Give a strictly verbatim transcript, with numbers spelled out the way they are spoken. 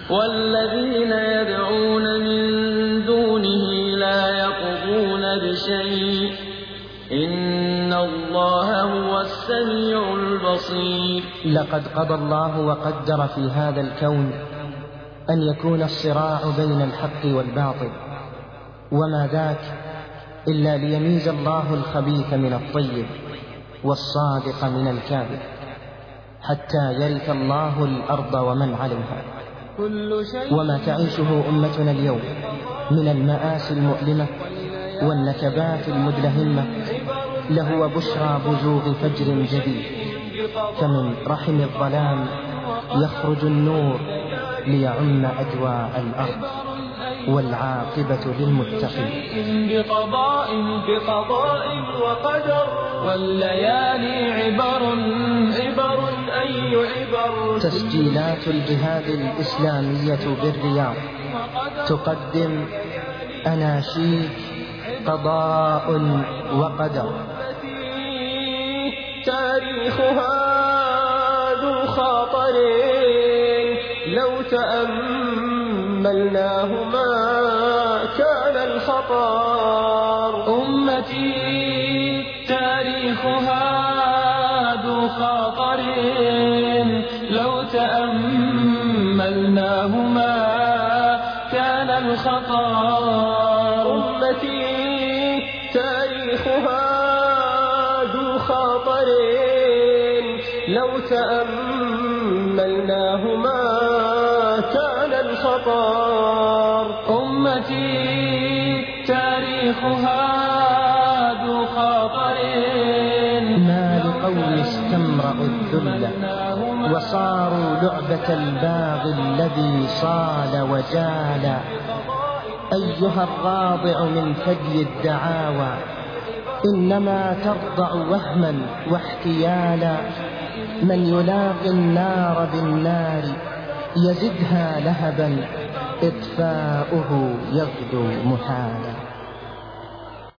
والذين يدعون من دونه لا يقضون بشيء إن الله هو السميع البصير. لقد قضى الله وقدر في هذا الكون أن يكون الصراع بين الحق والباطل، وما ذاك إلا ليميز الله الخبيث من الطيب والصادق من الكاذب، حتى يرث الله الأرض ومن عليها. وما تعيشه أمتنا اليوم من المآسي المؤلمة والنكبات المدلهمة لهو بشرى بزوغ فجر جديد، فمن رحم الظلام يخرج النور ليعم أجواء الأرض، والعاقبة للمتقين. بقضاء بقضاء وقدر والليالي عبر عبر أي عبر. تسجيلات الجهاد الإسلامية بالرياض تقدم أناشيد قضاء وقدر. تاريخها ذو خاطر لو تأملناه ما كان الخطر. أمتي تاريخها ذو خاطر لو تأملناه ما كان الخطر. أمتي تاريخها ذو خاطر لو تأملناه ما كان الخطر. أمتي تاريخها ذو خاطر ما لقوم استمرأوا الذل وصاروا لعبة الباغي الذي صال وجال. أيها الراضع من ثدي الدعاوى إنما ترضع وهما واحتيالا. من يلاقي النار بالنار يزدها لهبا إطفاؤه يغدو محالا.